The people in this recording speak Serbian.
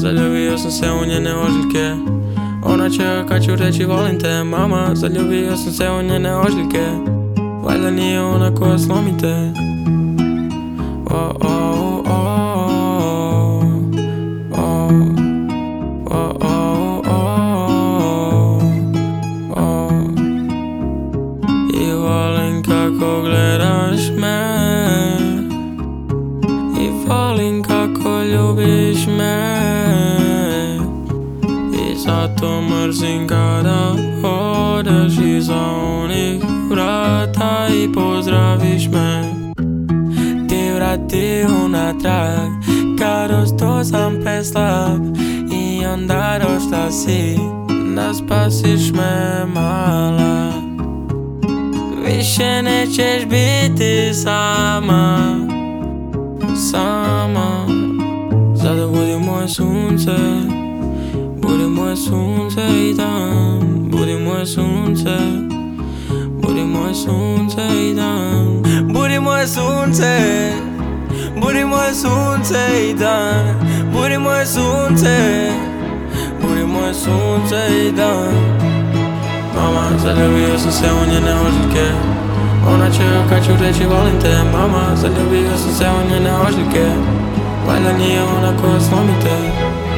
zaljubio sam se u njene ožiljke. Ona će kad ću reći volim te, mama, zaljubio sam se u njene ožiljke. Valjda nije ona koja slomi te. Oh, oh, oh, oh, oh, oh, oh, oh. I volim kako gledaš me, i volim kako ljubiš me, i zato mrzim kada odeš iza onih vrata i pozdraviš me. Ti vrati unatrag, kad ostao sam preslab, i onda došla si da spasiš me, mala. Više nećeš biti sama, sama. Zato budi moje sunce, budi moje sunce i dan. Budi moje sunce, budi moje sunce i dan. Budi moje sunce, budi moje sunce i dan. Budi moje sunce, budi moje sunce i dan. Mama, zaljubio sam se u njene ožiljke. Ona će kad ću reći volim te, mama, zaljubio sam se u njene ožiljke. Valjda nije ona koja slomi te.